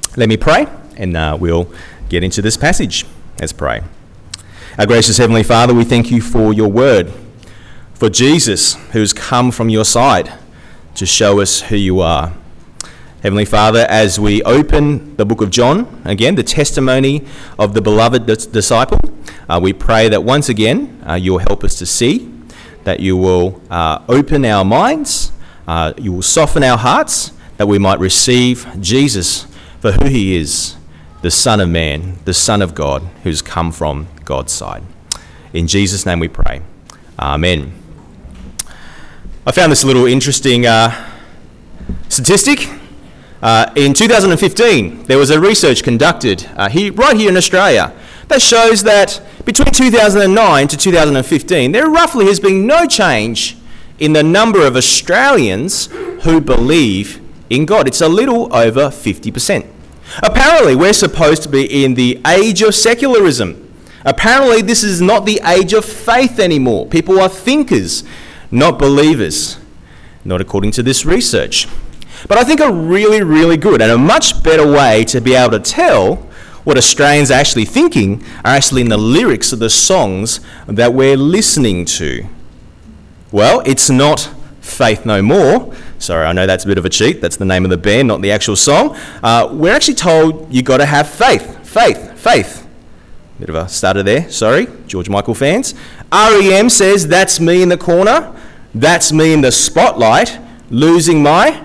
Let me pray, and we'll get into this passage. Let's pray. Our gracious Heavenly Father, we thank you for your word, for Jesus who's come from your side to show us who you are. Heavenly Father, as we open the book of John, again, the testimony of the beloved disciple, we pray that once again you'll help us to see, that you will open our minds, you will soften our hearts, that we might receive Jesus for who he is, the Son of Man, the Son of God, who's come from God's side. In Jesus' name we pray. Amen. I found this little interesting statistic. In 2015, there was a research conducted right here in Australia that shows that between 2009 to 2015, there roughly has been no change in the number of Australians who believe in God. It's a little over 50%. Apparently, we're supposed to be in the age of secularism. Apparently, this is not the age of faith anymore. People are thinkers, not believers, not according to this research. But I think a really, really good and a much better way to be able to tell what Australians are actually thinking are actually in the lyrics of the songs that we're listening to. Well, it's not Faith No More. Sorry, I know that's a bit of a cheat. That's the name of the band, not the actual song. We're actually told you got to have faith. Bit of a stutter there. Sorry, George Michael fans. REM says, that's me in the corner. That's me in the spotlight. Losing my...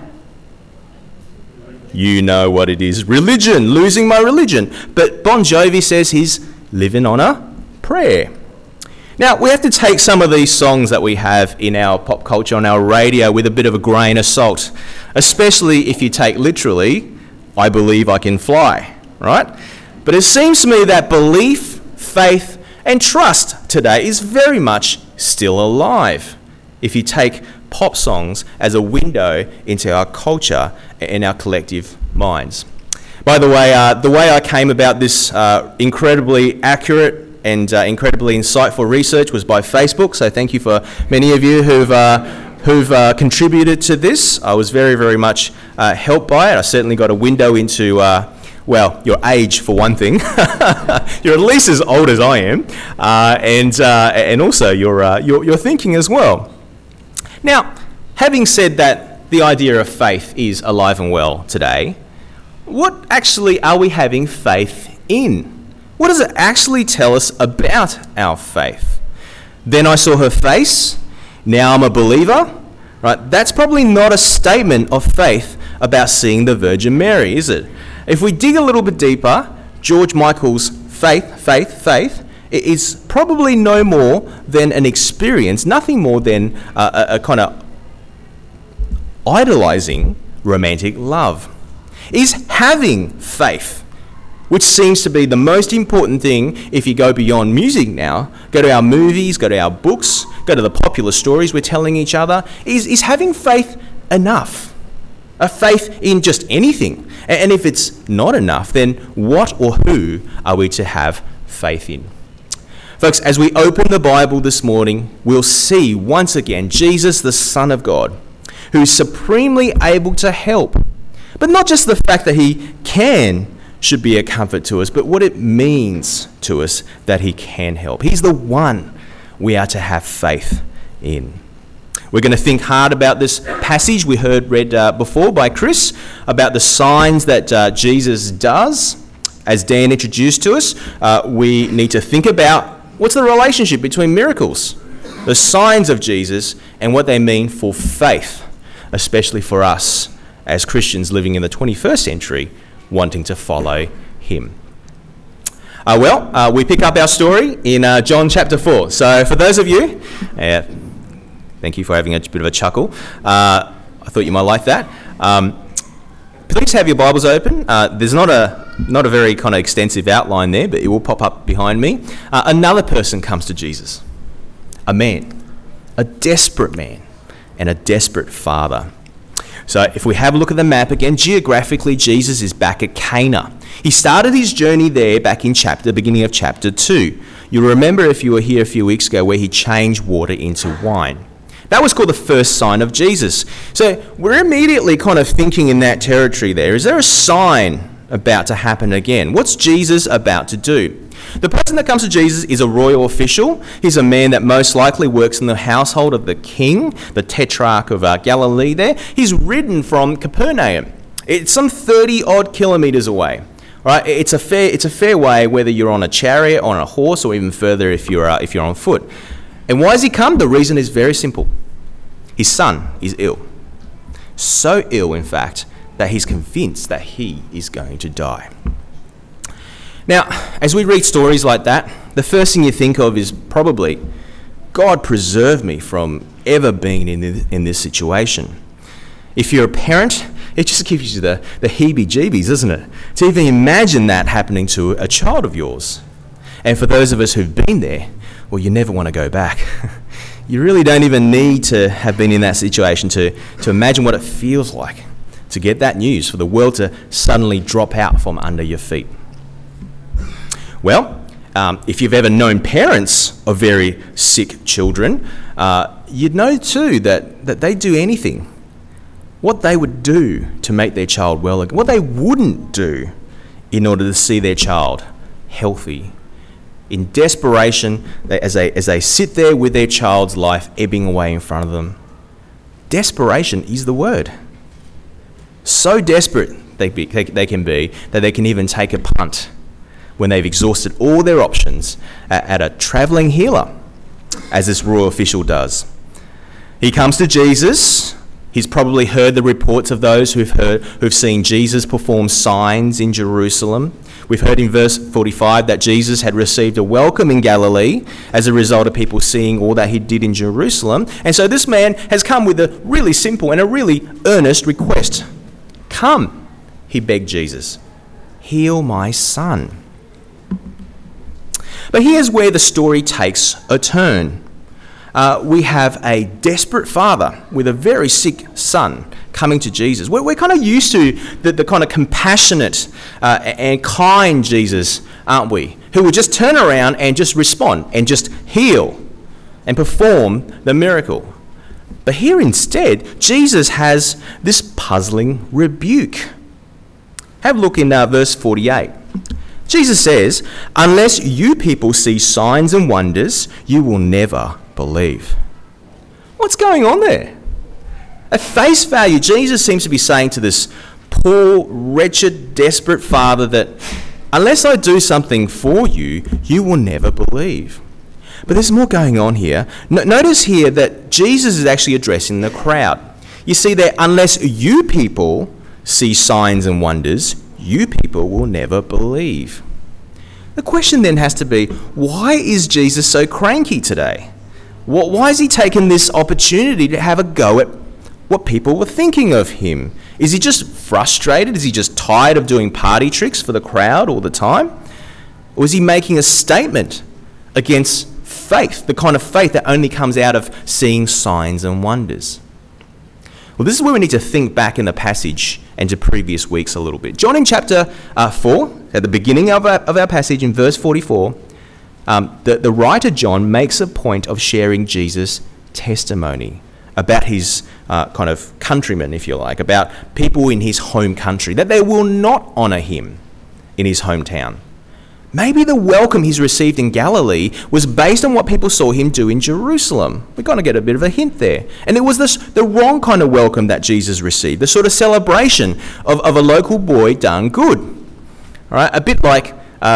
You know what it is. Religion. Losing my religion. But Bon Jovi says he's living on a prayer. Now, we have to take some of these songs that we have in our pop culture, on our radio, with a bit of a grain of salt, especially if you take literally, I believe I can fly, right? But it seems to me that belief, faith, and trust today is very much still alive if you take pop songs as a window into our culture and our collective minds. By the way I came about this incredibly accurate and incredibly insightful research was by Facebook, so thank you for many of you who've contributed to this. I was very, very much helped by it. I certainly got a window into, your age for one thing. You're at least as old as I am, and also your thinking as well. Now, having said that the idea of faith is alive and well today, what actually are we having faith in? What does it actually tell us about our faith? Then I saw her face, now I'm a believer, right? That's probably not a statement of faith about seeing the Virgin Mary, is it? If we dig a little bit deeper, George Michael's faith, it is probably no more than an experience, nothing more than a kind of idolizing romantic love. Is having faith, which seems to be the most important thing if you go beyond music now, go to our movies, go to our books, go to the popular stories we're telling each other, is having faith enough? A faith in just anything? And if it's not enough, then what or who are we to have faith in? Folks, as we open the Bible this morning, we'll see once again Jesus, the Son of God, who's supremely able to help. But not just the fact that he can should be a comfort to us, but what it means to us that he can help. He's the one we are to have faith in. We're going to think hard about this passage we heard read before by Chris, about the signs that Jesus does. As Dan introduced to us, we need to think about what's the relationship between miracles, the signs of Jesus, and what they mean for faith, especially for us as Christians living in the 21st century, wanting to follow him. We pick up our story in John chapter 4. So for those of you, thank you for having a bit of a chuckle. I thought you might like that. Please have your Bibles open. There's not a very kind of extensive outline there, but it will pop up behind me. Another person comes to Jesus. A man, a desperate man, and a desperate father. So if we have a look at the map again, geographically, Jesus is back at Cana. He started his journey there back in beginning of chapter 2. You'll remember if you were here a few weeks ago where he changed water into wine. That was called the first sign of Jesus. So we're immediately kind of thinking in that territory there. Is there a sign about to happen again? What's Jesus about to do? The person that comes to Jesus is a royal official. He's a man that most likely works in the household of the king, the tetrarch of Galilee there. He's ridden from Capernaum. It's some 30-odd kilometres away. Right? It's a fair way, whether you're on a chariot, on a horse, or even further if you're on foot. And why has he come? The reason is very simple. His son is ill. So ill, in fact, that he's convinced that he is going to die. Now, as we read stories like that, the first thing you think of is probably, God preserve me from ever being in this situation. If you're a parent, it just gives you the heebie-jeebies, doesn't it? To even imagine that happening to a child of yours. And for those of us who've been there, well, you never want to go back. You really don't even need to have been in that situation to imagine what it feels like to get that news, for the world to suddenly drop out from under your feet. Well, if you've ever known parents of very sick children, you'd know too that they do anything. What they would do to make their child well again, what they wouldn't do in order to see their child healthy. In desperation, as they sit there with their child's life ebbing away in front of them. Desperation is the word. So desperate they can be that they can even take a punt when they've exhausted all their options at a travelling healer, as this royal official does. He comes to Jesus. He's probably heard the reports of those who've seen Jesus perform signs in Jerusalem. We've heard in verse 45 that Jesus had received a welcome in Galilee as a result of people seeing all that he did in Jerusalem. And so this man has come with a really simple and a really earnest request. Come, he begged Jesus, heal my son. But here's where the story takes a turn. We have a desperate father with a very sick son coming to Jesus. We're kind of used to the kind of compassionate and kind Jesus, aren't we? Who will just turn around and just respond and just heal and perform the miracle. But here instead, Jesus has this puzzling rebuke. Have a look in verse 48. Jesus says, "Unless you people see signs and wonders, you will never believe." What's going on there? At face value, Jesus seems to be saying to this poor, wretched, desperate father that unless I do something for you, you will never believe. But there's more going on here. Notice here that Jesus is actually addressing the crowd. You see that unless you people see signs and wonders, you people will never believe. The question then has to be, why is Jesus so cranky today? Why is he taking this opportunity to have a go at what people were thinking of him? Is he just frustrated? Is he just tired of doing party tricks for the crowd all the time? Or is he making a statement against faith, the kind of faith that only comes out of seeing signs and wonders? Well, this is where we need to think back in the passage and to previous weeks a little bit. John in chapter 4, at the beginning of our passage in verse 44, the writer John makes a point of sharing Jesus' testimony about his kind of countrymen, if you like, about people in his home country, that they will not honour him in his hometown. Maybe the welcome he's received in Galilee was based on what people saw him do in Jerusalem. We're going to get a bit of a hint there. And it was the wrong kind of welcome that Jesus received, the sort of celebration of a local boy done good. All right, a bit like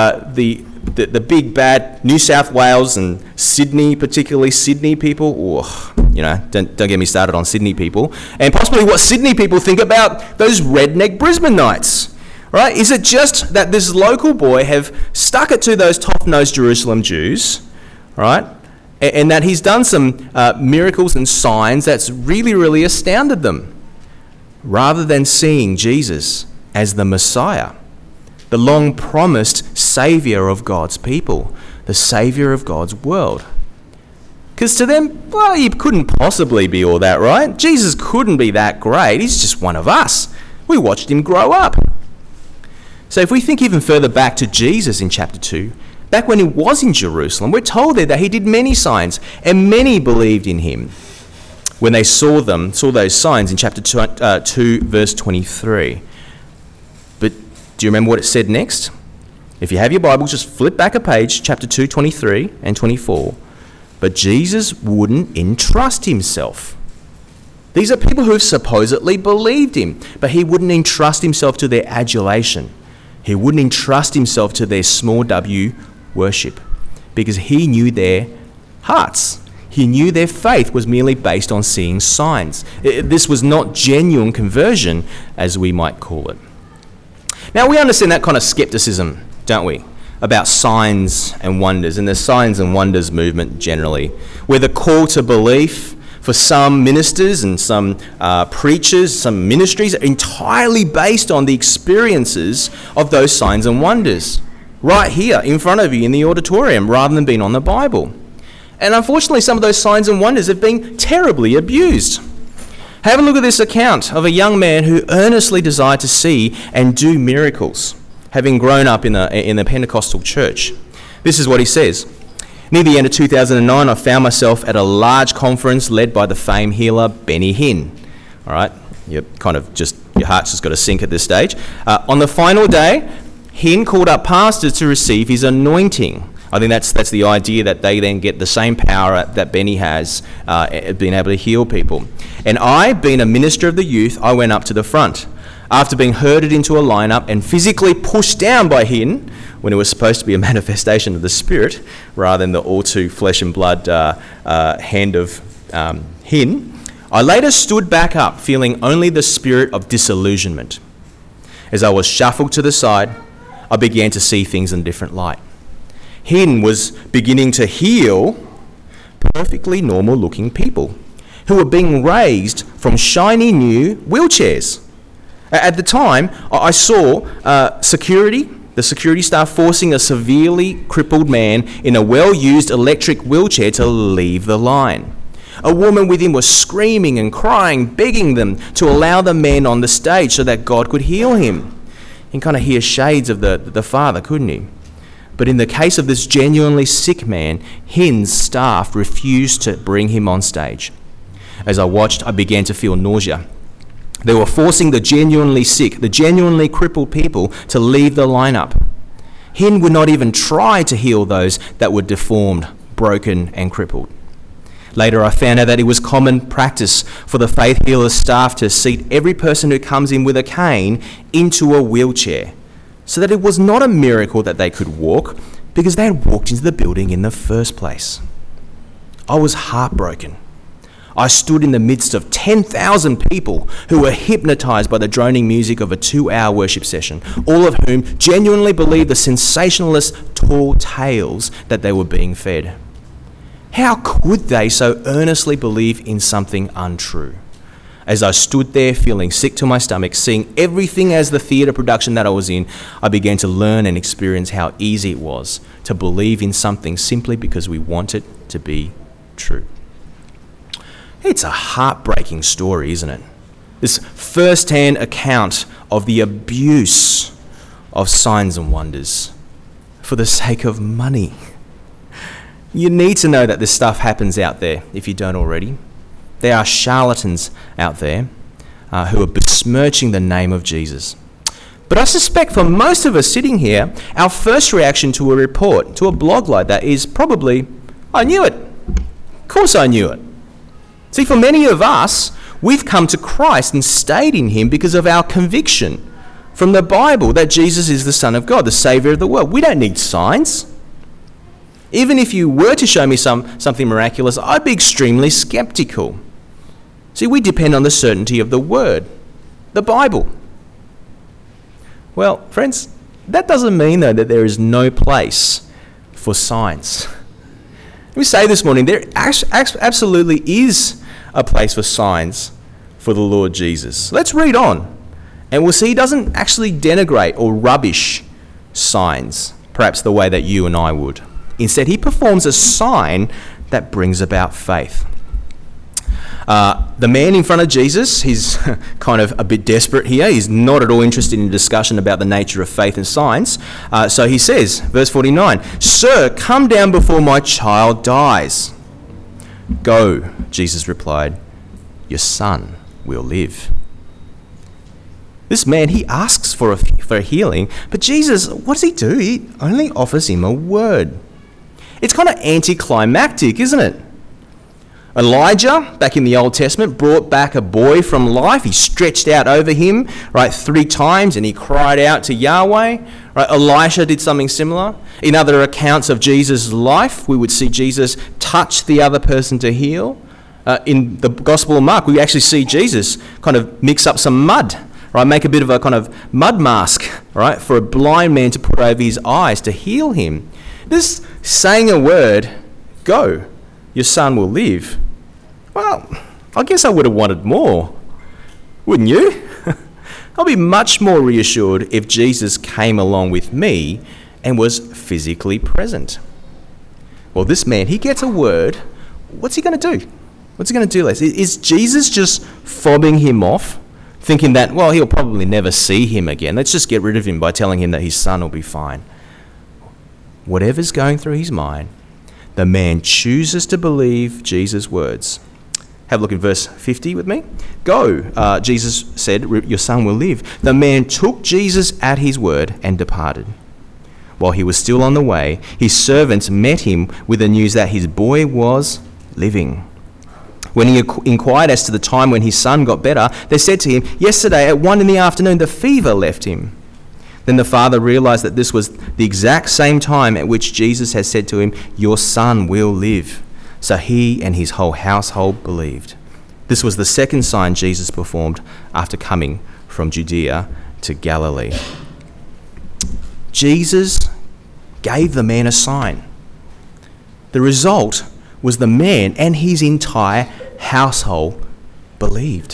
the big bad New South Wales and Sydney, particularly Sydney people. Don't get me started on Sydney people. And possibly what Sydney people think about those redneck Brisbaneites. Right? Is it just that this local boy have stuck it to those tough-nosed Jerusalem Jews, right? And that he's done some miracles and signs that's really, really astounded them, rather than seeing Jesus as the Messiah, the long-promised Saviour of God's people, the Saviour of God's world. Because to them, well, he couldn't possibly be all that, right? Jesus couldn't be that great. He's just one of us. We watched him grow up. So if we think even further back to Jesus in chapter 2, back when he was in Jerusalem, we're told there that he did many signs, and many believed in him when they saw those signs in chapter 2, verse 23. But Do you remember what it said next? If you have your Bible, just flip back a page, chapter 2, 23 and 24. But Jesus wouldn't entrust himself. These are people who have supposedly believed him, but he wouldn't entrust himself to their adulation. He wouldn't entrust himself to their small w worship, because he knew their hearts. He knew their faith was merely based on seeing signs. This was not genuine conversion, as we might call it. Now, we understand that kind of skepticism, don't we, about signs and wonders, and the signs and wonders movement generally, where the call to belief for some ministers and some preachers, some ministries, are entirely based on the experiences of those signs and wonders, right here in front of you in the auditorium, rather than being on the Bible. And unfortunately, some of those signs and wonders have been terribly abused. Have a look at this account of a young man who earnestly desired to see and do miracles, having grown up in the Pentecostal church. This is what he says. Near the end of 2009, I found myself at a large conference led by the famed healer Benny Hinn. All right, your heart's just got to sink at this stage. On the final day, Hinn called up pastors to receive his anointing. I think that's the idea, that they then get the same power that Benny has, being able to heal people. And I, being a minister of the youth, I went up to the front. After being herded into a lineup and physically pushed down by Hinn, when it was supposed to be a manifestation of the Spirit, rather than the all too flesh and blood hand of Hinn, I later stood back up, feeling only the spirit of disillusionment. As I was shuffled to the side, I began to see things in a different light. Hinn was beginning to heal perfectly normal-looking people who were being raised from shiny new wheelchairs. At the time, I saw the security staff forcing a severely crippled man in a well-used electric wheelchair to leave the line. A woman with him was screaming and crying, begging them to allow the man on the stage so that God could heal him. You can kind of hear shades of the Father, couldn't you? But in the case of this genuinely sick man, Hinn's staff refused to bring him on stage. As I watched, I began to feel nausea. They were forcing the genuinely sick, the genuinely crippled people to leave the lineup. Hinn would not even try to heal those that were deformed, broken, and crippled. Later, I found out that it was common practice for the faith healer staff to seat every person who comes in with a cane into a wheelchair, so that it was not a miracle that they could walk, because they had walked into the building in the first place. I was heartbroken. I stood in the midst of 10,000 people who were hypnotized by the droning music of a 2-hour worship session, all of whom genuinely believed the sensationalist tall tales that they were being fed. How could they so earnestly believe in something untrue? As I stood there feeling sick to my stomach, seeing everything as the theatre production that I was in, I began to learn and experience how easy it was to believe in something simply because we want it to be true. It's a heartbreaking story, isn't it? This first-hand account of the abuse of signs and wonders for the sake of money. You need to know that this stuff happens out there, if you don't already. There are charlatans out there who are besmirching the name of Jesus. But I suspect for most of us sitting here, our first reaction to a report, to a blog like that, is probably, I knew it. Of course I knew it. See, for many of us, we've come to Christ and stayed in him because of our conviction from the Bible that Jesus is the Son of God, the Saviour of the world. We don't need signs. Even if you were to show me something miraculous, I'd be extremely skeptical. See, we depend on the certainty of the Word, the Bible. Well, friends, that doesn't mean, though, that there is no place for signs. Let me say this morning, there absolutely is a place for signs for the Lord Jesus. Let's read on, and we'll see he doesn't actually denigrate or rubbish signs, perhaps the way that you and I would. Instead, he performs a sign that brings about faith. The man in front of Jesus, he's kind of a bit desperate here. He's not at all interested in a discussion about the nature of faith and signs. So he says, verse 49, "Sir, come down before my child dies." "Go," Jesus replied, "your son will live." This man, he asks for a healing, but Jesus, what does he do? He only offers him a word. It's kind of anticlimactic, isn't it? Elijah, back in the Old Testament, brought back a boy from life. He stretched out over him, right, 3 times, and he cried out to Yahweh. Right? Elisha did something similar. In other accounts of Jesus' life, we would see Jesus touch the other person to heal. In the Gospel of Mark, we actually see Jesus kind of mix up some mud, right, make a bit of a kind of mud mask, right, for a blind man to put over his eyes to heal him. This saying a word, go, your son will live. Well, I guess I would have wanted more, wouldn't you? I'll be much more reassured if Jesus came along with me and was physically present. Well, this man, he gets a word. What's he going to do? What's he going to do, Les? Is Jesus just fobbing him off, thinking that, well, he'll probably never see him again? Let's just get rid of him by telling him that his son will be fine. Whatever's going through his mind, the man chooses to believe Jesus' words. Have a look at verse 50 with me. Go, Jesus said, your son will live. The man took Jesus at his word and departed. While he was still on the way, his servants met him with the news that his boy was living. When he inquired as to the time when his son got better, they said to him, yesterday at 1 p.m, the fever left him. Then the father realized that this was the exact same time at which Jesus had said to him, your son will live. So he and his whole household believed. This was the second sign Jesus performed after coming from Judea to Galilee. Jesus gave the man a sign. The result was the man and his entire household believed.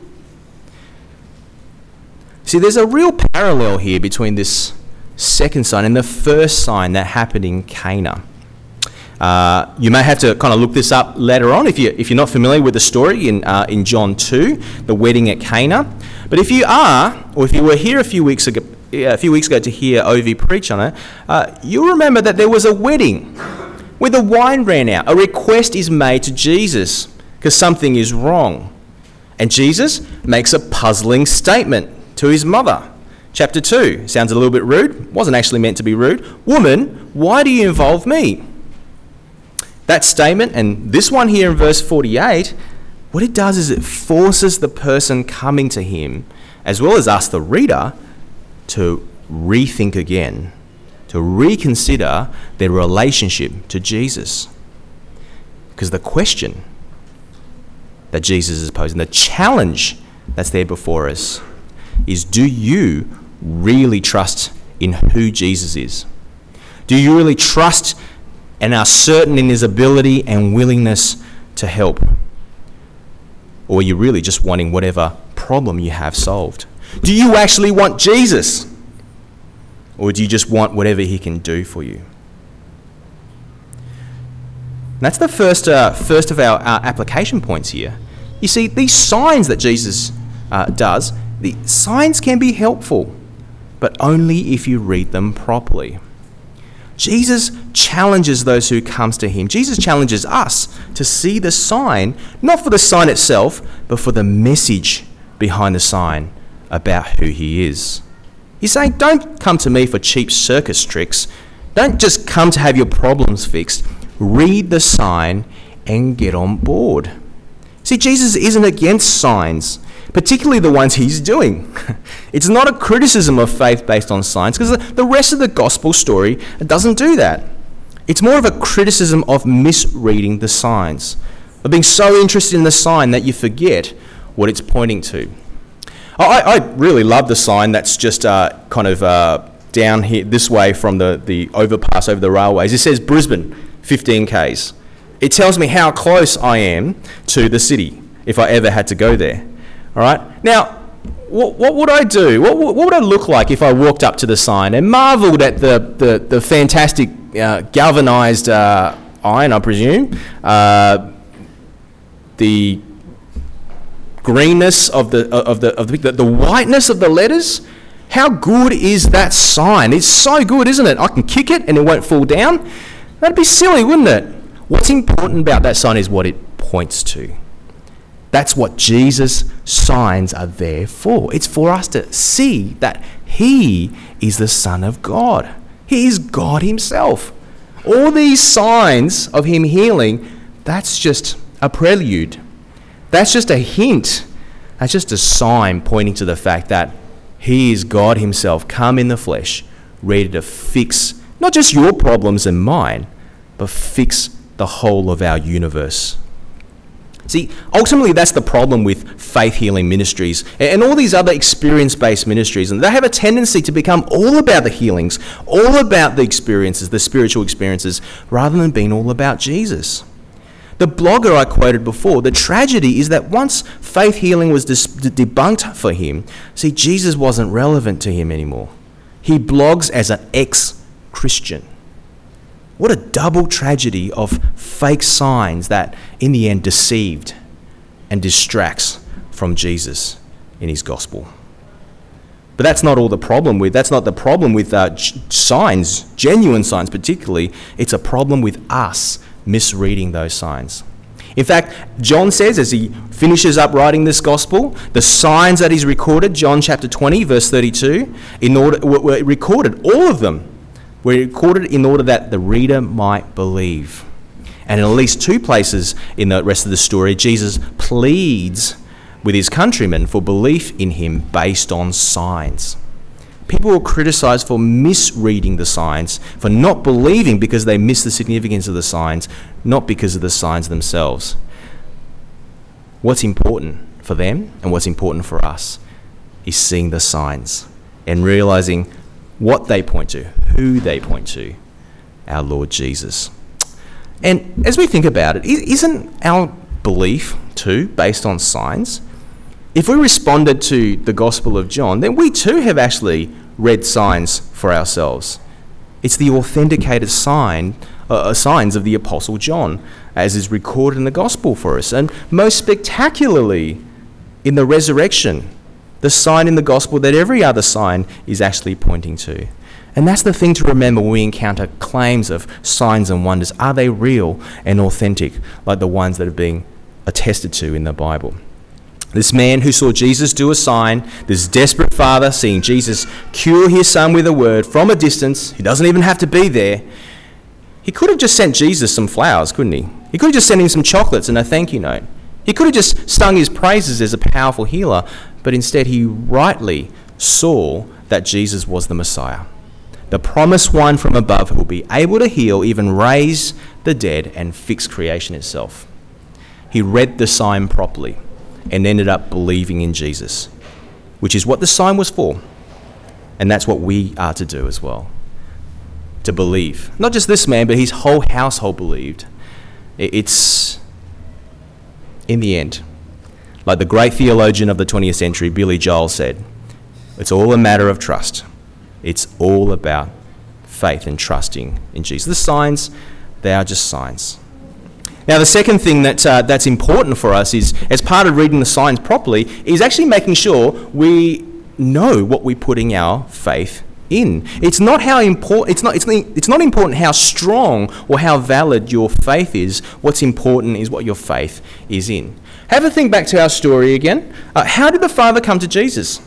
See, there's a real parallel here between this second sign and the first sign that happened in Cana. You may have to kind of look this up later on if you're not familiar with the story in John 2, the wedding at Cana. But if you are, or if you were here a few weeks ago to hear Ovi preach on it, you'll remember that there was a wedding where the wine ran out. A request is made to Jesus because something is wrong. And Jesus makes a puzzling statement to his mother. Chapter 2, sounds a little bit rude, wasn't actually meant to be rude. Woman, why do you involve me? That statement, and this one here in verse 48, what it does is it forces the person coming to him, as well as us, the reader, to rethink again, to reconsider their relationship to Jesus. Because the question that Jesus is posing, the challenge that's there before us, is do you really trust in who Jesus is? Do you really trust and are certain in his ability and willingness to help? Or are you really just wanting whatever problem you have solved? Do you actually want Jesus? Or do you just want whatever he can do for you? And that's the first of our application points here. You see, these signs that Jesus does, the signs can be helpful, but only if you read them properly. Jesus challenges those who comes to him. Jesus challenges us to see the sign, not for the sign itself, but for the message behind the sign about who he is. He's saying, don't come to me for cheap circus tricks. Don't just come to have your problems fixed. Read the sign and get on board. See, Jesus isn't against signs, particularly the ones he's doing. It's not a criticism of faith based on signs, because the rest of the gospel story doesn't do that. It's more of a criticism of misreading the signs, of being so interested in the sign that you forget what it's pointing to. I really love the sign that's just kind of down here this way from the overpass over the railways. It says Brisbane, 15 k's. It tells me how close I am to the city if I ever had to go there. All right. Now, what would I do? What would I look like if I walked up to the sign and marvelled at the fantastic galvanised iron, I presume, the greenness of the whiteness of the letters? How good is that sign? It's so good, isn't it? I can kick it and it won't fall down. That'd be silly, wouldn't it? What's important about that sign is what it points to. That's what Jesus' signs are there for. It's for us to see that he is the Son of God. He is God himself. All these signs of him healing, that's just a prelude. That's just a hint. That's just a sign pointing to the fact that he is God himself, come in the flesh, ready to fix not just your problems and mine, but fix the whole of our universe. See, ultimately that's the problem with faith healing ministries and all these other experience-based ministries. And they have a tendency to become all about the healings, all about the experiences, the spiritual experiences, rather than being all about Jesus. The blogger I quoted before, the tragedy is that once faith healing was debunked for him, see, Jesus wasn't relevant to him anymore. He blogs as an ex-Christian. What a double tragedy of fake signs that in the end deceived and distracts from Jesus in his gospel. But that's not all the problem with, that's not the problem with signs, genuine signs particularly. It's a problem with us misreading those signs. In fact, John says as he finishes up writing this gospel, the signs that he's recorded, John chapter 20, verse 32, were recorded, all of them were recorded in order that the reader might believe. And in at least two places in the rest of the story, Jesus pleads with his countrymen for belief in him based on signs. People will criticize for misreading the signs, for not believing because they miss the significance of the signs, not because of the signs themselves. What's important for them and what's important for us is seeing the signs and realizing what they point to, who they point to, our Lord Jesus. And as we think about it, isn't our belief too based on signs? If we responded to the Gospel of John, then we too have actually read signs for ourselves. It's the authenticated signs of the Apostle John, as is recorded in the Gospel for us. And most spectacularly, in the resurrection, the sign in the Gospel that every other sign is actually pointing to. And that's the thing to remember when we encounter claims of signs and wonders. Are they real and authentic, like the ones that are being attested to in the Bible? This man who saw Jesus do a sign, this desperate father seeing Jesus cure his son with a word from a distance, he doesn't even have to be there. He could have just sent Jesus some flowers, couldn't he? He could have just sent him some chocolates and a thank you note. He could have just sung his praises as a powerful healer, but instead he rightly saw that Jesus was the Messiah, the promised one from above who will be able to heal, even raise the dead and fix creation itself. He read the sign properly and ended up believing in Jesus, which is what the sign was for. And that's what we are to do as well, to believe. Not just this man, but his whole household believed. It's, in the end, like the great theologian of the 20th century, Billy Joel, said, it's all a matter of trust. It's all about faith and trusting in Jesus. The signs, they are just signs. Now, the second thing that's important for us is, as part of reading the signs properly, is actually making sure we know what we're putting our faith in. It's not important how strong or how valid your faith is. What's important is what your faith is in. Have a think back to our story again. How did the father come to Jesus?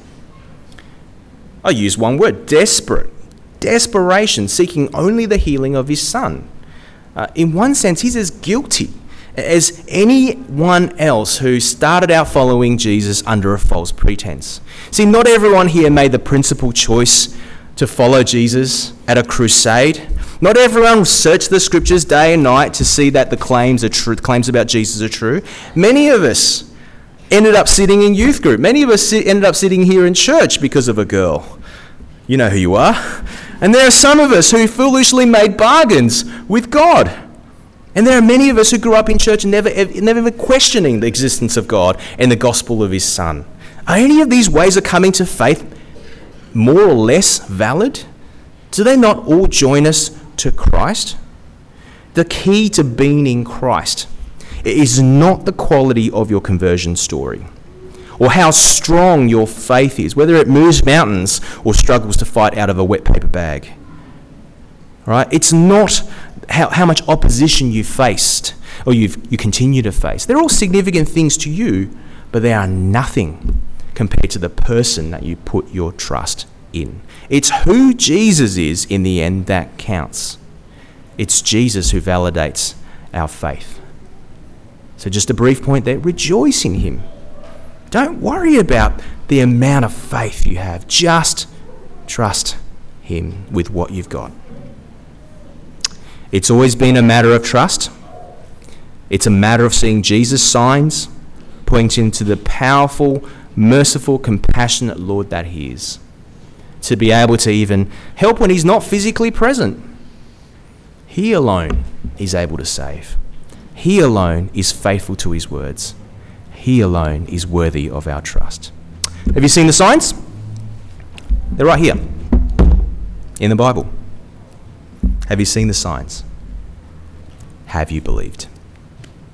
I use one word: desperate. Desperation, seeking only the healing of his son. In one sense, he's as guilty as anyone else who started out following Jesus under a false pretense. See, not everyone here made the principal choice to follow Jesus at a crusade. Not everyone searched the scriptures day and night to see that the claims about Jesus are true. Many of us ended up sitting in youth group. Many of us ended up sitting here in church because of a girl. You know who you are. And there are some of us who foolishly made bargains with God. And there are many of us who grew up in church and never even questioning the existence of God and the gospel of his son. Are any of these ways of coming to faith more or less valid? Do they not all join us to Christ? The key to being in Christ is not the quality of your conversion story or how strong your faith is, whether it moves mountains or struggles to fight out of a wet paper bag. Right? It's not how much opposition you faced or you continue to face. They're all significant things to you, but they are nothing compared to the person that you put your trust in. It's who Jesus is in the end that counts. It's Jesus who validates our faith. So just a brief point there, rejoice in him. Don't worry about the amount of faith you have. Just trust him with what you've got. It's always been a matter of trust. It's a matter of seeing Jesus' signs, pointing to the powerful, merciful, compassionate Lord that he is. To be able to even help when he's not physically present. He alone is able to save. He alone is faithful to his words. He alone is worthy of our trust. Have you seen the signs? They're right here in the Bible. Have you seen the signs? Have you believed?